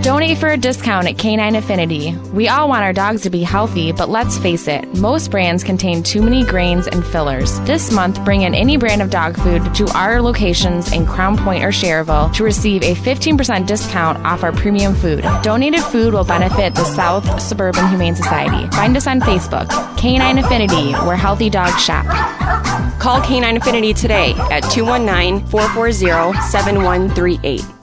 Donate for a discount at Canine Affinity. We all want our dogs to be healthy, but let's face it, most brands contain too many grains and fillers. This month, bring in any brand of dog food to our locations in Crown Point or Schererville to receive a 15% discount off our premium food. Donated food will benefit the South Suburban Humane Society. Find us on Facebook, Canine Affinity, where healthy dogs shop. Call Canine Affinity today at 219-440-7138.